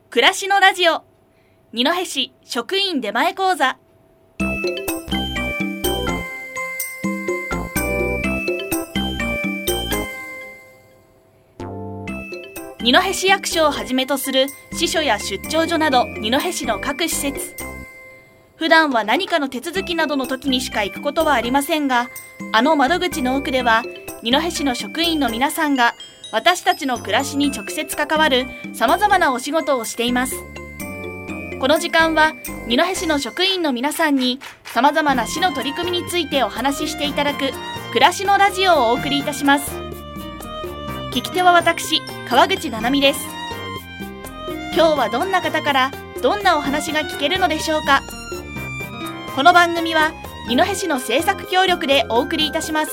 暮らしのラジオ二戸市職員出前講座。二戸市役所をはじめとする支所や出張所など二戸市の各施設、普段は何かの手続きなどの時にしか行くことはありませんが、あの窓口の奥では二戸市の職員の皆さんが私たちの暮らしに直接関わるさまざまなお仕事をしています。この時間は二戸市の職員の皆さんにさまざまな市の取り組みについてお話ししていただく暮らしのラジオをお送りいたします。聞き手は私、川口七海です。今日はどんな方からどんなお話が聞けるのでしょうか。この番組は二戸市の制作協力でお送りいたします。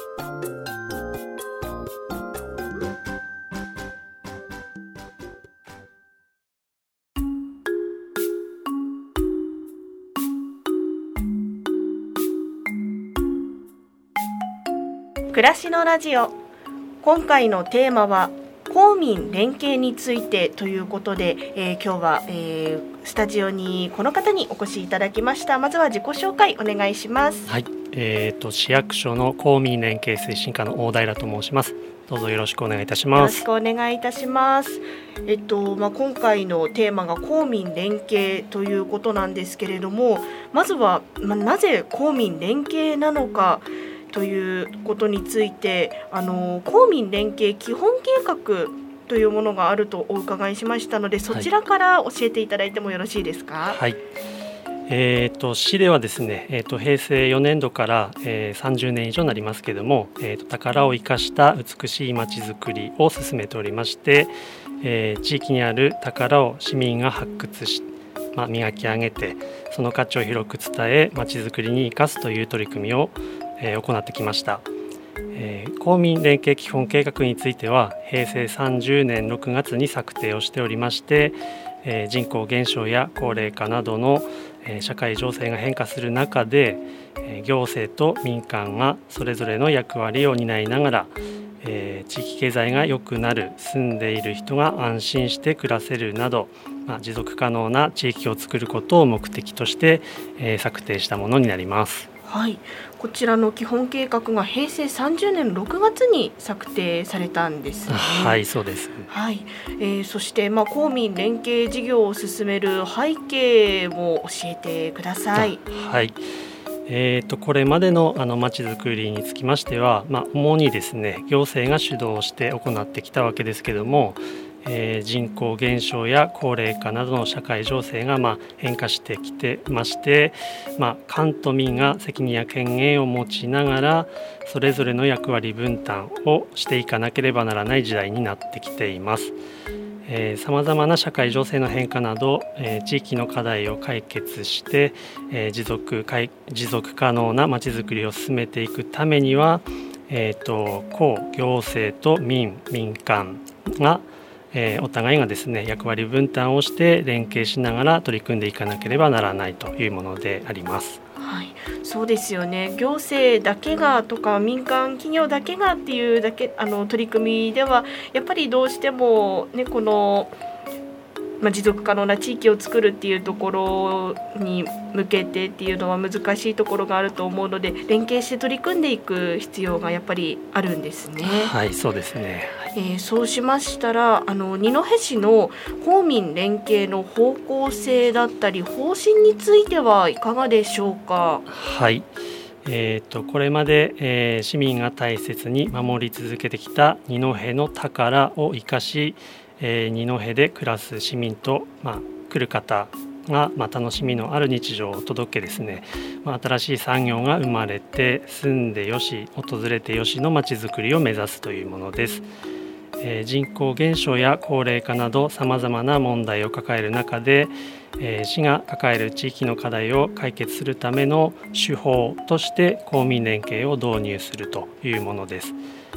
暮らしのラジオ、今回のテーマは公民連携についてということで、今日は、スタジオにこの方にお越しいただきました。まずは自己紹介お願いします。 はい、市役所の公民連携推進課の大平と申します。どうぞよろしくお願いいたします。 よろしくお願いいたします。今回のテーマが公民連携ということなんですけれども、まずは、なぜ公民連携なのかということについて、公民連携基本計画というものがあるとお伺いしましたので、そちらから教えていただいてもよろしいですか。 はい、市ではですね、平成4年度から、30年以上になりますけれども、宝を生かした美しいまちづくりを進めておりまして、地域にある宝を市民が発掘し、磨き上げてその価値を広く伝えまちづくりに生かすという取り組みを行ってきました。公民連携基本計画については平成30年6月に策定をしておりまして、人口減少や高齢化などの社会情勢が変化する中で、行政と民間がそれぞれの役割を担いながら、地域経済が良くなる、住んでいる人が安心して暮らせるなど、持続可能な地域を作ることを目的として、策定したものになります。 はい、こちらの基本計画が平成30年6月に策定されたんですね。 はい、そうです。 はい、そして、公民連携事業を進める背景も教えてください。 はい、これまでのまちづくりにつきましては、主にですね行政が主導して行ってきたわけですけども、人口減少や高齢化などの社会情勢が変化してきてまして、官と民が責任や権限を持ちながらそれぞれの役割分担をしていかなければならない時代になってきています。さまざまな社会情勢の変化など、地域の課題を解決して、持続可能なまちづくりを進めていくためには、公行政と民間がお互いがですね役割分担をして連携しながら取り組んでいかなければならないというものであります。 はい、そうですよね。行政だけがとか民間企業だけがっていうだけ取り組みではやっぱりどうしてもね、この持続可能な地域を作るっていうところに向けてっていうのは難しいところがあると思うので、連携して取り組んでいく必要がやっぱりあるんですね。 はい、そうですね。 そうしましたら二戸市の公民連携の方向性だったり方針についてはいかがでしょうか。 はい、これまで、市民が大切に守り続けてきた二戸の宝を生かし、二戸で暮らす市民と、来る方が、楽しみのある日常を届けですね、新しい産業が生まれて住んでよし訪れてよしのまちづくりを目指すというものです。人口減少や高齢化などさまざまな問題を抱える中で、市が抱える地域の課題を解決するための手法として公民連携を導入するというものです。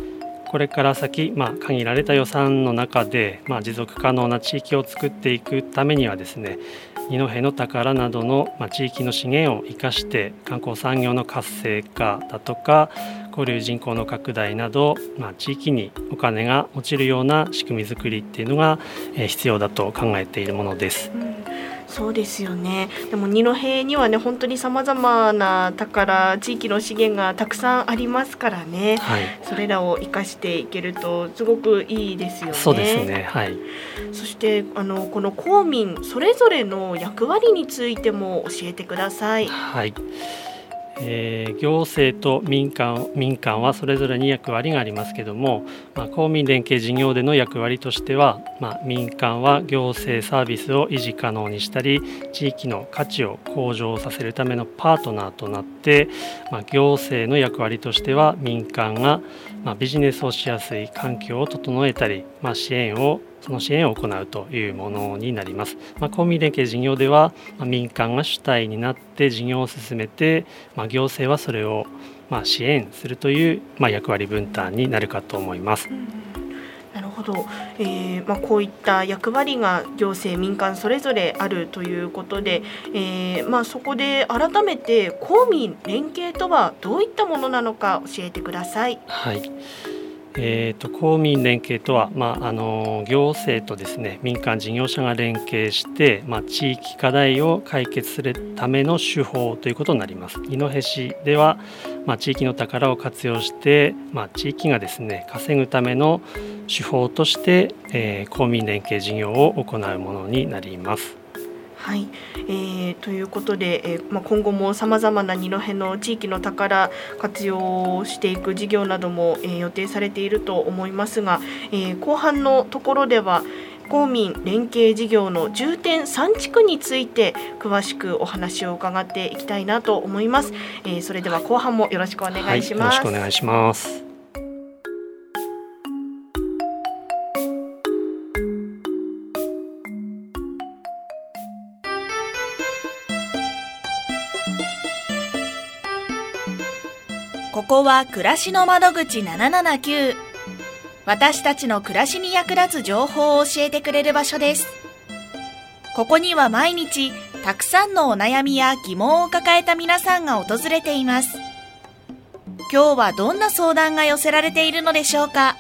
これから先、限られた予算の中で、持続可能な地域を作っていくためにはですね、二戸の宝などの、地域の資源を生かして観光産業の活性化だとか交流人口の拡大など、地域にお金が落ちるような仕組み作りっていうのが、必要だと考えているものです。 そうですよね。でも二戸にはね、本当にさまざまな宝、地域の資源がたくさんありますからね、それらを生かしていけるとすごくいいですよね。 そうですね、 そしてこの公民それぞれの役割についても教えてください。 行政と民間はそれぞれに役割がありますけども、公民連携事業での役割としては、民間は行政サービスを維持可能にしたり地域の価値を向上させるためのパートナーとなって、行政の役割としては民間が、ビジネスをしやすい環境を整えたり、その支援を行うというものになります。公民連携事業では、民間が主体になって事業を進めて、行政はそれを支援するという、役割分担になるかと思います。 なるほど。こういった役割が行政民間それぞれあるということで、そこで改めて公民連携とはどういったものなのか教えてください。 公民連携とは、行政とですね、民間事業者が連携して、地域課題を解決するための手法ということになります。二戸市では、地域の宝を活用して、地域がですね稼ぐための手法として、公民連携事業を行うものになります。 ということで、今後もさまざまな二戸の地域の宝活用していく事業なども、予定されていると思いますが、後半のところでは公民連携事業の重点3地区について詳しくお話を伺っていきたいなと思います。それでは後半もよろしくお願いします。 よろしくお願いします。 ここは暮らしの窓口779。私たちの暮らしに役立つ情報を教えてくれる場所です。ここには毎日たくさんのお悩みや疑問を抱えた皆さんが訪れています。今日はどんな相談が寄せられているのでしょうか。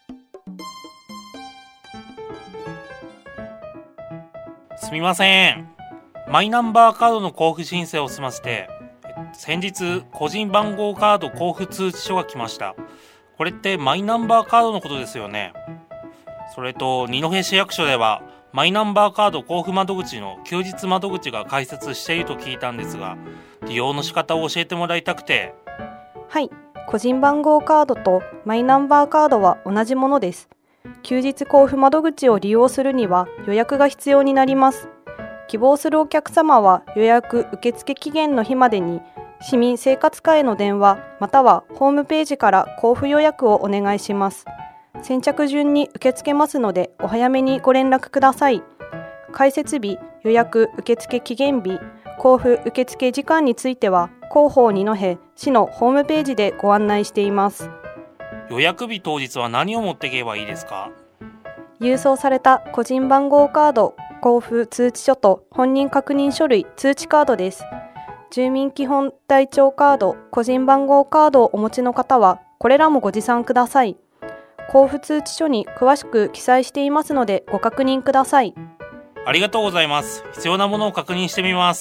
すみません。マイナンバーカードの交付申請を済ませて、先日個人番号カード交付通知書が来ました。これってマイナンバーカードのことですよね。それと二戸市役所ではマイナンバーカード交付窓口の休日窓口が開設していると聞いたんですが、利用の仕方を教えてもらいたくて。 個人番号カードとマイナンバーカードは同じものです。休日交付窓口を利用するには予約が必要になります。希望するお客様は予約受付期限の日までに市民生活課への電話またはホームページから交付予約をお願いします。先着順に受け付けますのでお早めにご連絡ください。開設日、予約受付期限日、交付受付時間については広報二戸市のホームページでご案内しています。 予約日当日は何を持っていけばいいですか？ 郵送された個人番号カード交付通知書と本人確認書類通知カードです。住民基本台帳カード個人番号カードをお持ちの方はこれらもご持参ください。交付通知書に詳しく記載していますのでご確認ください。 ありがとうございます。必要なものを確認してみます。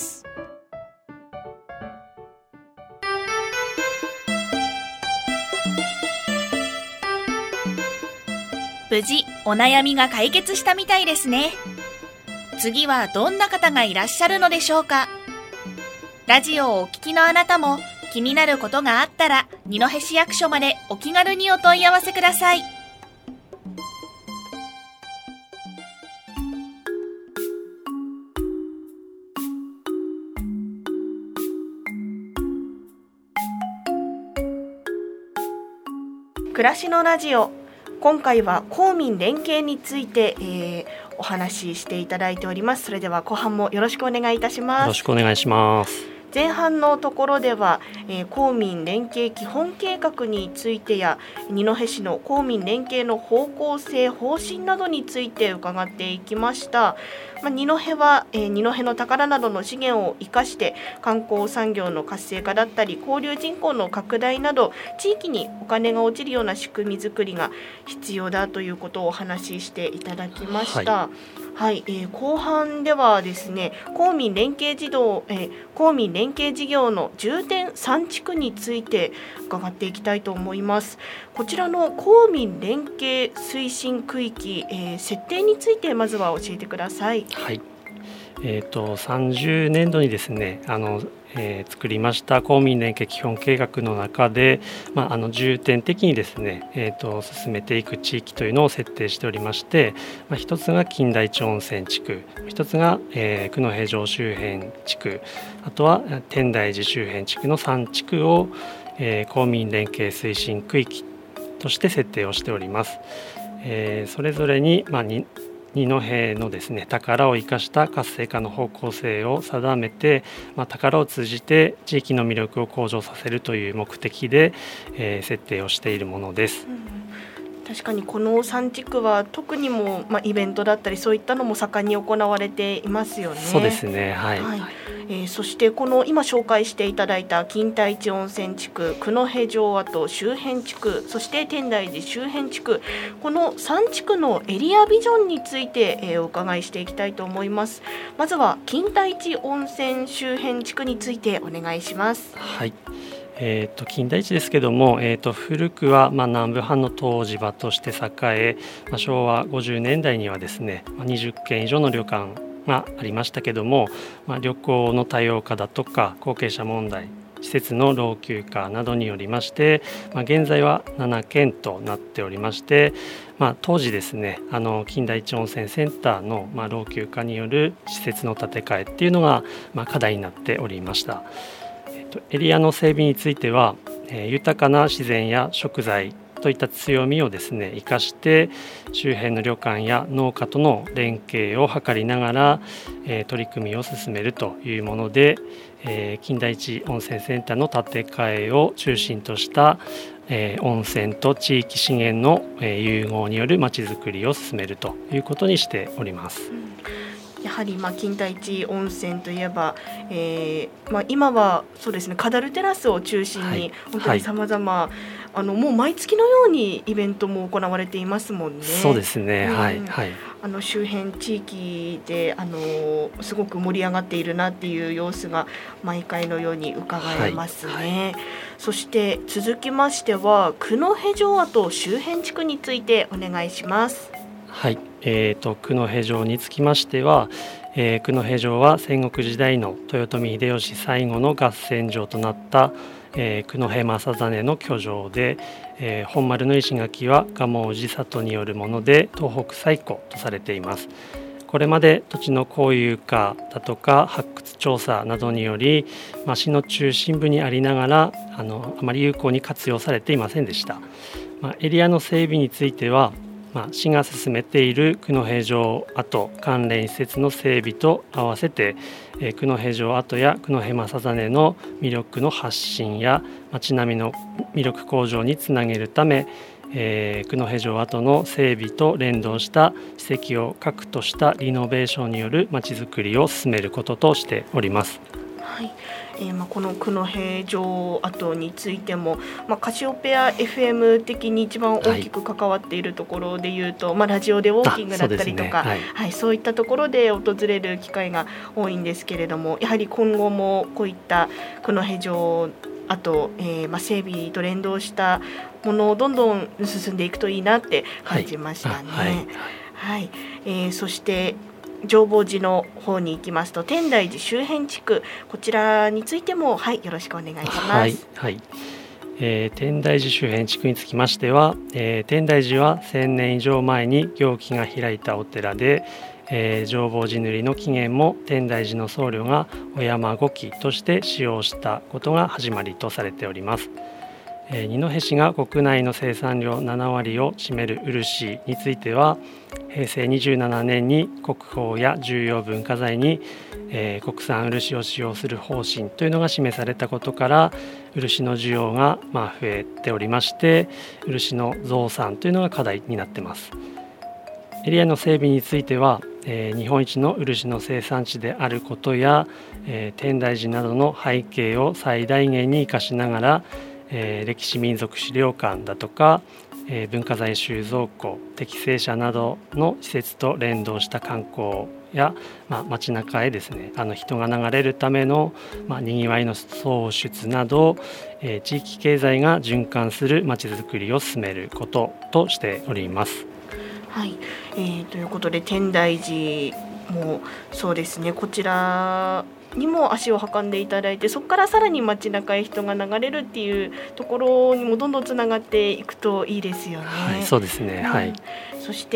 無事お悩みが解決したみたいですね。次はどんな方がいらっしゃるのでしょうか。ラジオをお聞きのあなたも気になることがあったら二戸市役所までお気軽にお問い合わせください。 暮らしのラジオ、今回は公民連携について、お話ししていただいております。それでは後半もよろしくお願いいたします。 よろしくお願いします。 前半のところでは、公民連携基本計画についてや二戸市の公民連携の方向性方針などについて伺っていきました。二戸は、二戸の宝などの資源を生かして観光産業の活性化だったり交流人口の拡大など地域にお金が落ちるような仕組み作りが必要だということをお話ししていただきました。はい、後半ではですね、公民連携事業の重点3地区について伺っていきたいと思います。こちらの公民連携推進区域、設定についてまずは教えてください。 はい、30年度にですね作りました公民連携基本計画の中で、重点的にですね、進めていく地域というのを設定しておりまして、一つが金田一温泉地区、一つが、久野平城周辺地区、あとは天台寺周辺地区の3地区を、公民連携推進区域として設定をしております。それぞれに、二戸のですね宝を生かした活性化の方向性を定めて、宝を通じて地域の魅力を向上させるという目的で、設定をしているものです。 確かにこの3地区は特にも、イベントだったりそういったのも盛んに行われていますよね。 そうですね、はい、 そしてこの今紹介していただいた金田一温泉地区、久野平城跡周辺地区、そして天台寺周辺地区、この3地区のエリアビジョンについて、お伺いしていきたいと思います。まずは金田一温泉周辺地区についてお願いします。 はい、金田一ですけども、古くは南部藩の湯治場として栄え、昭和50年代にはですね20軒以上の旅館がありましたけども、旅行の多様化だとか後継者問題、施設の老朽化などによりまして、現在は7軒となっておりまして、当時ですね金田一温泉センターの老朽化による施設の建て替えっていうのが課題になっておりました。エリアの整備については、豊かな自然や食材といった強みをですね生かして周辺の旅館や農家との連携を図りながら、取り組みを進めるというもので、金田一温泉センターの建て替えを中心とした、温泉と地域資源の、融合によるまちづくりを進めるということにしております。 やはり金田一温泉といえば、今はそうですねカダルテラスを中心に本当にさまざまもう毎月のようにイベントも行われていますもんね。 そうですね、 周辺地域ですごく盛り上がっているなっていう様子が毎回のように伺えますね。そして続きましては久野平城跡周辺地区についてお願いします。 はい、久野平城につきましては、久野平城は戦国時代の豊臣秀吉最後の合戦場となった、久野平正実の居城で、本丸の石垣は蒲生氏里によるもので東北最古とされています。これまで土地の公有化だとか発掘調査などにより、市の中心部にありながらあまり有効に活用されていませんでした。エリアの整備については市が進めている久野平城跡関連施設の整備と合わせて、久野平城跡や久野平正実の魅力の発信や町並みの魅力向上につなげるため、久野平城跡の整備と連動した史跡を核としたリノベーションによる町づくりを進めることとしております。 はい、この久野平城跡についても、カシオペア FM 的に一番大きく関わっているところでいうと、ラジオでウォーキングだったりとか、そういったところで訪れる機会が多いんですけれども、やはり今後もこういった久野平城跡、整備と連動したものをどんどん進んでいくといいなって感じましたね。そして浄法寺の方に行きますと天台寺周辺地区、こちらについても、よろしくお願いします。 天台寺周辺地区につきましては、天台寺は1000年以上前に行基が開いたお寺で、浄法寺塗の起源も天台寺の僧侶がお山御記として使用したことが始まりとされております。 二戸市が国内の生産量7割を占める漆については、平成27年に国宝や重要文化財に、国産漆を使用する方針というのが示されたことから、漆の需要が増えておりまして、漆の増産というのが課題になっています。エリアの整備については、日本一の漆の生産地であることや、天台寺などの背景を最大限に生かしながら、歴史民族資料館だとか、文化財収蔵庫、適正社などの施設と連動した観光や、街中へですね、人が流れるための、にぎわいの創出など、地域経済が循環する街づくりを進めることとしております。 はい、ということで天台寺もそうですね、こちらにも足を運んでいただいて、そこからさらに街中へ人が流れるっていうところにもどんどんつながっていくといいですよね。 はい、そうですね、はい。 そして、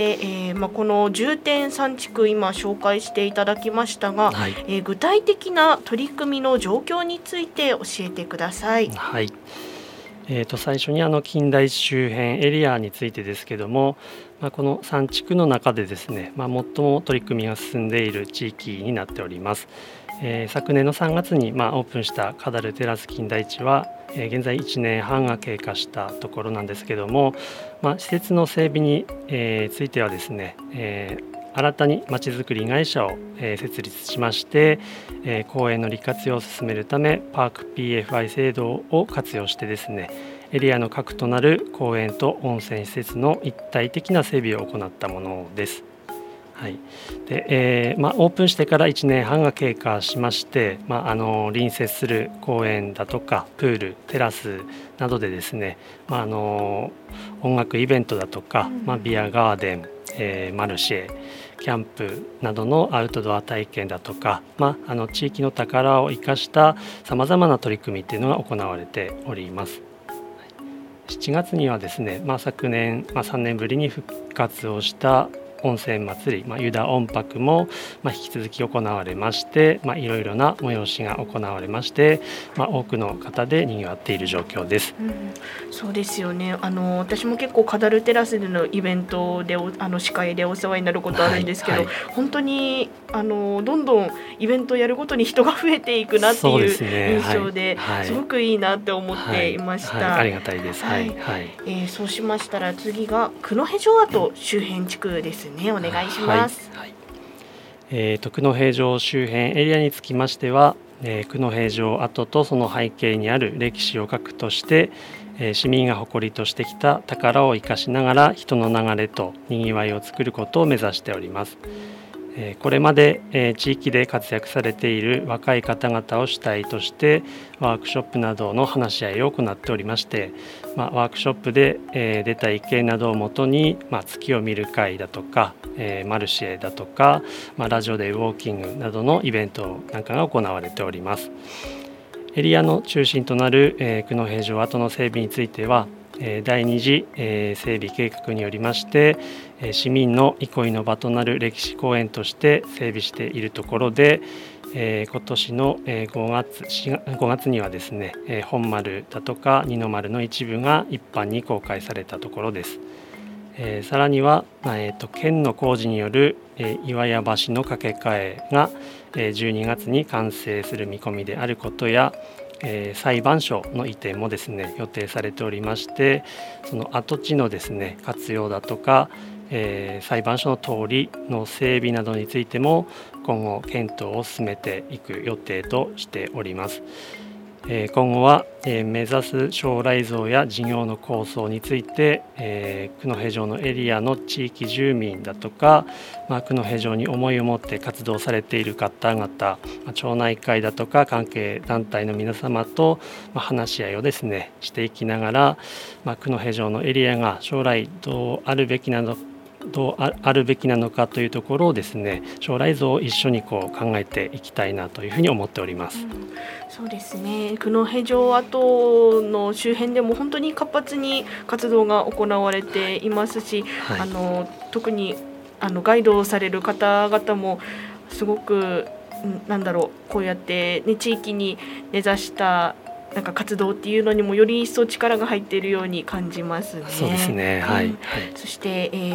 この重点3地区今紹介していただきましたが、はい、具体的な取り組みの状況について教えてください。 はい。最初に近代周辺エリアについてですけども、この3地区の中でですね、最も取り組みが進んでいる地域になっております。昨年の3月にオープンしたカダルテラス金田一は、現在1年半が経過したところなんですけども、施設の整備に、ついてはですね、新たにまちづくり会社を、設立しまして、公園の利活用を進めるためパーク PFI 制度を活用してですね、エリアの核となる公園と温泉施設の一体的な整備を行ったものです。はい。で、オープンしてから1年半が経過しまして、隣接する公園だとかプール、テラスなどでですね、音楽イベントだとか、ビアガーデン、マルシェ、キャンプなどのアウトドア体験だとか、地域の宝を生かしたさまざまな取り組みっていうのが行われております。7月にはですね、昨年、3年ぶりに復活をした温泉祭り、湯田音泊も、引き続き行われまして、いろいろな催しが行われまして、多くの方で賑わっている状況です。 そうですよね。私も結構カダルテラスでのイベントで司会でお世話になることあるんですけど、本当にどんどんイベントをやるごとに人が増えていくなっていう印象で、すごくいいなって思っていました。 ありがたいです。 そうしましたら次が九戸城跡周辺地区ですね。お願いします。 九戸城周辺エリアにつきましては、九戸城跡とその背景にある歴史を核として、市民が誇りとしてきた宝を生かしながら人の流れとにぎわいを作ることを目指しております。これまで、地域で活躍されている若い方々を主体としてワークショップなどの話し合いを行っておりまして、ワークショップで、出た意見などをもとに、月を見る会だとか、マルシェだとか、ラジオでウォーキングなどのイベントなんかが行われております。エリアの中心となる、九戸城跡の整備については、第2次、整備計画によりまして、市民の憩いの場となる歴史公園として整備しているところで、今年の5月にはですね、本丸だとか二の丸の一部が一般に公開されたところです。さらには、県の工事による、岩屋橋の架け替えが、12月に完成する見込みであることや、裁判所の移転もですね予定されておりまして、その跡地のですね活用だとか、裁判所の通りの整備などについても今後検討を進めていく予定としております。今後は、目指す将来像や事業の構想について、九戸城のエリアの地域住民だとか、九戸城に思いを持って活動されている方々、町内会だとか関係団体の皆様と、話し合いをですねしていきながら、九戸城のエリアが将来どうあるべきなのかというところをですね、将来像を一緒に考えていきたいなというふうに思っております。 そうですね。九戸城跡の周辺でも本当に活発に活動が行われていますし、特にガイドをされる方々もすごくこうやって、地域に根ざしたなんか活動っていうのにもより一層力が入っているように感じますね。 そうですね、はい、はい、 そして、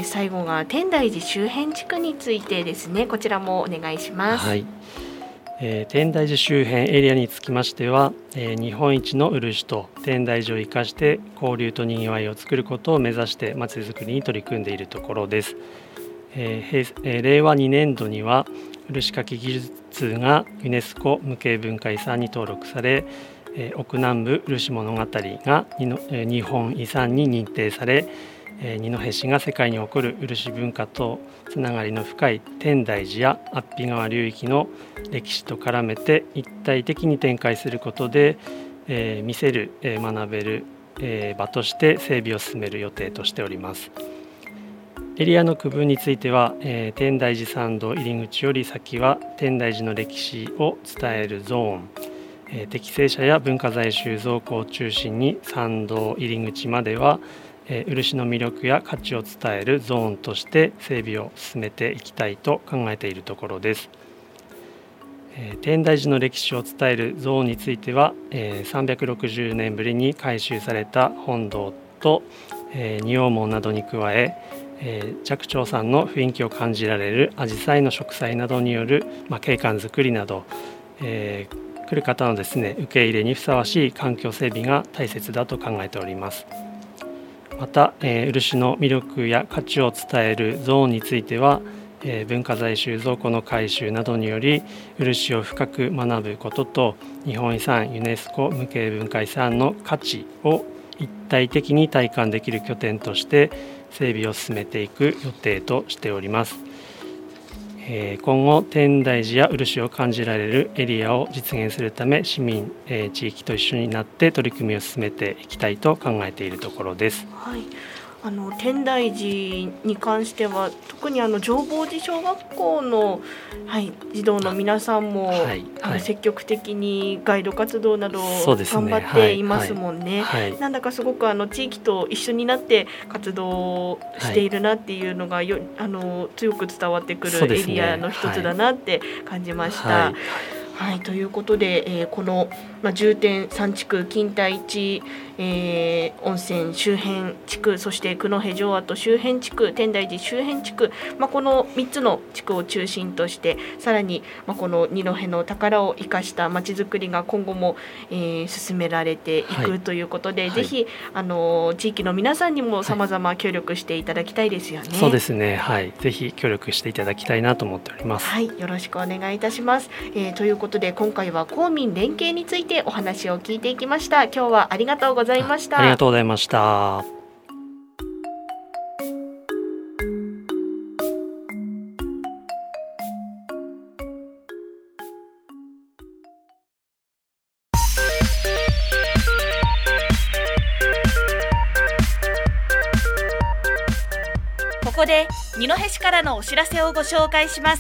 最後が天台寺周辺地区についてですね。こちらもお願いします。 はい、天台寺周辺エリアにつきましては、日本一の漆と天台寺を生かして交流とにぎわいを作ることを目指してまちづくりに取り組んでいるところです。令和2年度には漆かき技術がユネスコ無形文化遺産に登録され、奥南部漆物語が日本遺産に認定され、二戸市が世界に誇る漆文化とつながりの深い天台寺や安比川流域の歴史と絡めて一体的に展開することで、見せる、学べる、場として整備を進める予定としております。エリアの区分については、天台寺参道入り口より先は天台寺の歴史を伝えるゾーン、適正者や文化財収蔵庫を中心に参道入り口までは、漆の魅力や価値を伝えるゾーンとして整備を進めていきたいと考えているところです。天台寺の歴史を伝えるゾーンについては、360年ぶりに改修された本堂と、仁王門などに加え、寂聴さんの雰囲気を感じられる紫陽花の植栽などによる、景観づくりなど、来る方のですね、受け入れにふさわしい環境整備が大切だと考えております。また、漆の魅力や価値を伝えるゾーンについては、文化財収蔵庫の改修などにより漆を深く学ぶことと日本遺産ユネスコ無形文化遺産の価値を一体的に体感できる拠点として整備を進めていく予定としております。今後天台寺や漆を感じられるエリアを実現するため市民、地域と一緒になって取り組みを進めていきたいと考えているところです。 はい、天台寺に関しては特に浄法寺小学校の、児童の皆さんも、積極的にガイド活動などを頑張っていますもんね。なんだかすごく地域と一緒になって活動しているなっていうのが強く伝わってくるエリアの一つだなって感じました。ということで、この、重点3地区錦帯地、温泉周辺地区、そして九戸城跡周辺地区、天台寺周辺地区、この3つの地区を中心としてさらに、この二戸の宝を生かしたまちづくりが今後も、進められていくということで、ぜひ地域の皆さんにも様々協力していただきたいですよね。 そうですね、ぜひ協力していただきたいなと思っております。 よろしくお願いいたします。ということで今回は公民連携についてお話を聞いていきました。今日はありがとうございました。 ありがとうございました。 ここで二戸市からのお知らせをご紹介します。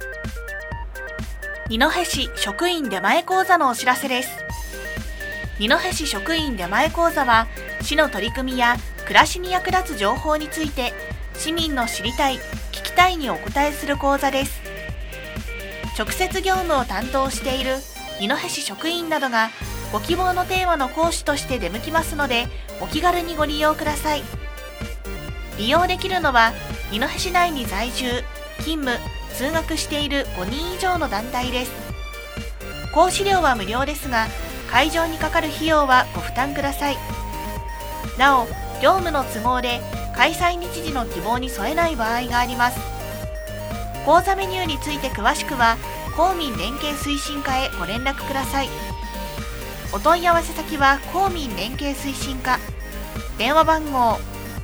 二戸市職員出前講座のお知らせです。二戸市職員出前講座は市の取り組みや暮らしに役立つ情報について市民の知りたい聞きたいにお答えする講座です。直接業務を担当している二戸市職員などがご希望のテーマの講師として出向きますのでお気軽にご利用ください。利用できるのは二戸市内に在住、勤務、通学している5人以上の団体です。講師料は無料ですが会場にかかる費用はご負担ください。なお、業務の都合で開催日時の希望に添えない場合があります。講座メニューについて詳しくは公民連携推進課へご連絡ください。お問い合わせ先は公民連携推進課、電話番号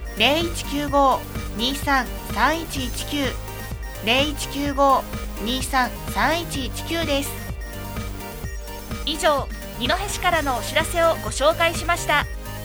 0195-23-3119 0195-23-3119 です。以上、二戸市からのお知らせをご紹介しました。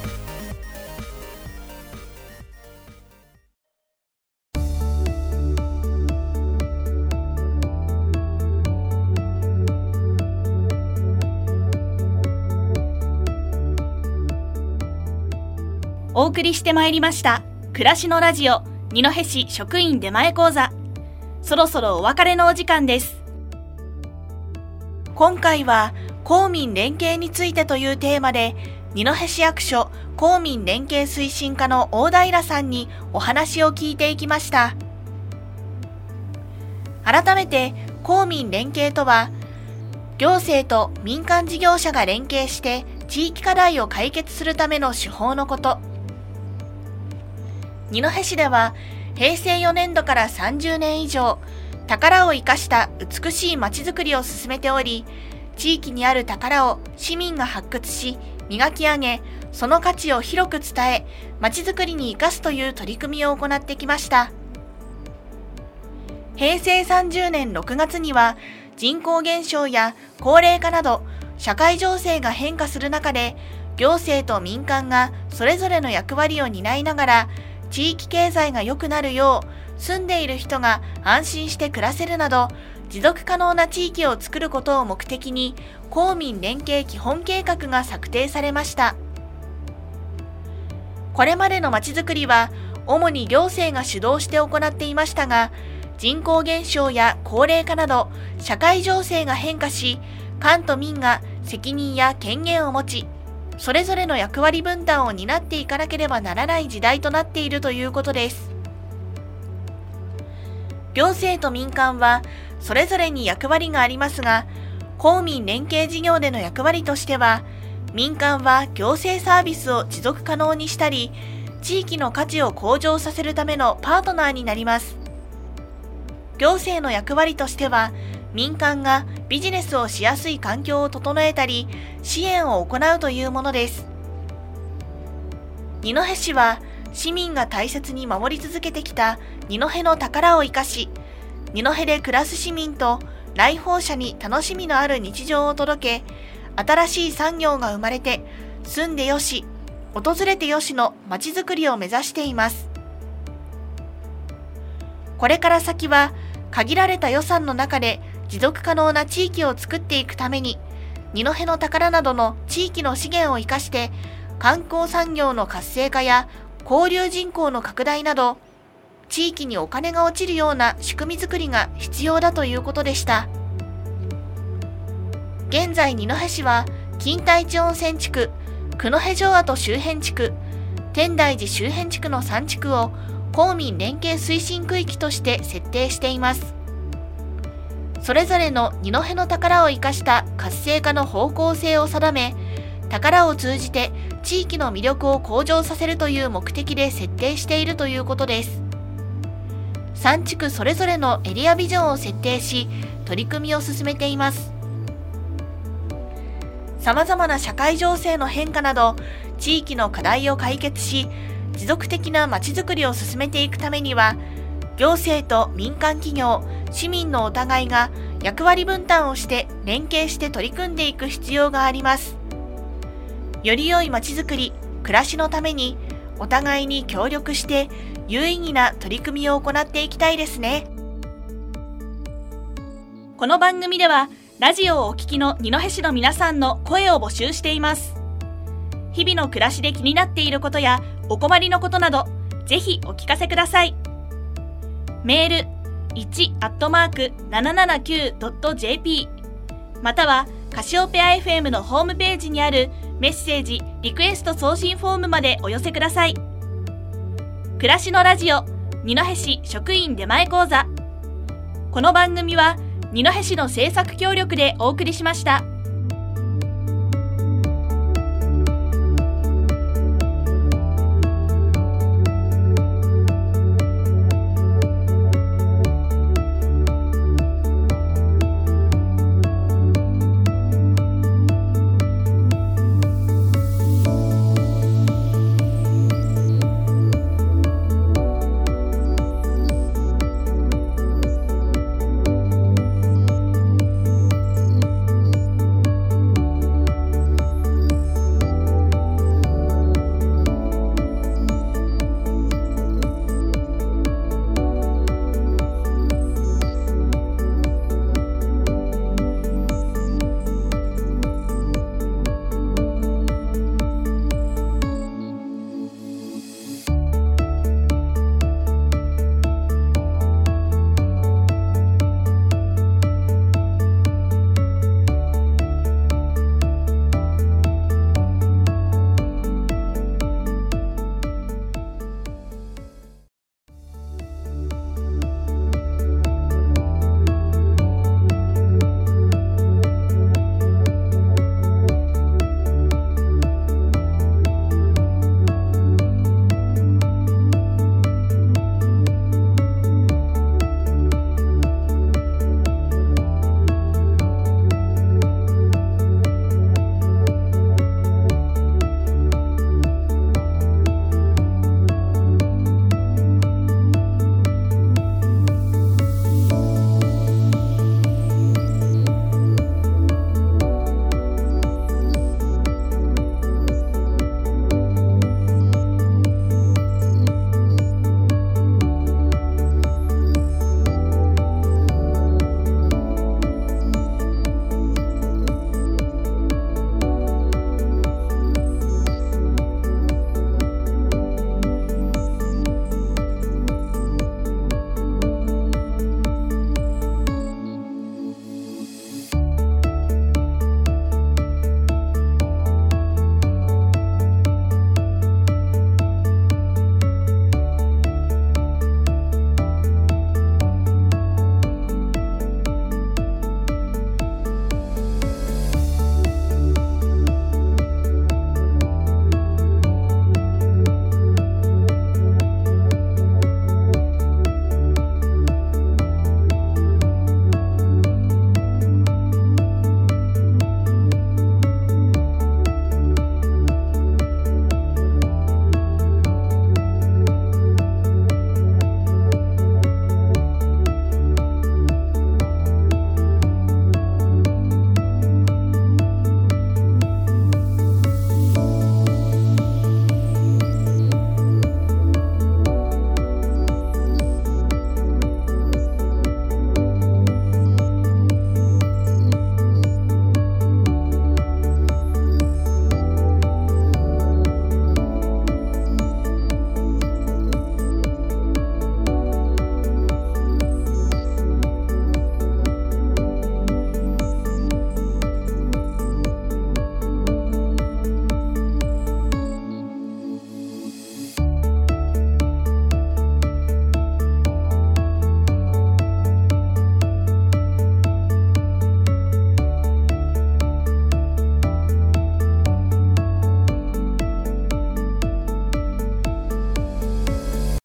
お送りしてまいりました暮らしのラジオ二戸市職員出前講座。そろそろお別れのお時間です。今回は公民連携についてというテーマで、二戸市役所公民連携推進課の大平さんにお話を聞いていきました。改めて公民連携とは、行政と民間事業者が連携して地域課題を解決するための手法のこと。二戸市では平成4年度から30年以上、宝を生かした美しいまちづくりを進めており、地域にある宝を市民が発掘し、磨き上げ、その価値を広く伝え、まちづくりに生かすという取り組みを行ってきました。平成30年6月には、人口減少や高齢化など、社会情勢が変化する中で、行政と民間がそれぞれの役割を担いながら、地域経済が良くなるよう、住んでいる人が安心して暮らせるなど、持続可能な地域を作ることを目的に、公民連携基本計画が策定されました。これまでのまちづくりは、主に行政が主導して行っていましたが、人口減少や高齢化など、社会情勢が変化し、官と民が責任や権限を持ち、それぞれの役割分担を担っていかなければならない時代となっているということです。行政と民間はそれぞれに役割がありますが、公民連携事業での役割としては、民間は行政サービスを持続可能にしたり、地域の価値を向上させるためのパートナーになります。行政の役割としては、民間がビジネスをしやすい環境を整えたり、支援を行うというものです。二戸市は、市民が大切に守り続けてきた二戸の宝を生かし、二戸で暮らす市民と来訪者に楽しみのある日常を届け、新しい産業が生まれて、住んでよし、訪れてよしのまちづくりを目指しています。これから先は、限られた予算の中で持続可能な地域を作っていくために、二戸の宝などの地域の資源を生かして、観光産業の活性化や交流人口の拡大など、地域にお金が落ちるような仕組み作りが必要だということでした。現在二戸市は、金田一温泉地区、九戸城跡周辺地区、天台寺周辺地区の3地区を公民連携推進区域として設定しています。それぞれの二戸の宝を生かした活性化の方向性を定め、宝を通じて地域の魅力を向上させるという目的で設定しているということです。3地区それぞれのエリアビジョンを設定し、取り組みを進めています。様々な社会情勢の変化など、地域の課題を解決し、持続的なまちづくりを進めていくためには、行政と民間企業、市民のお互いが役割分担をして連携して取り組んでいく必要があります。より良いまちづくり、暮らしのために、お互いに協力して有意義な取り組みを行っていきたいですね。この番組では、ラジオをお聞きの二戸市の皆さんの声を募集しています。日々の暮らしで気になっていることやお困りのことなど、ぜひお聞かせください。メール 1@779.jp またはカシオペア FM のホームページにあるメッセージリクエスト送信フォームまでお寄せください。暮らしのラジオ二戸市職員出前講座。この番組は二戸市の制作協力でお送りしました。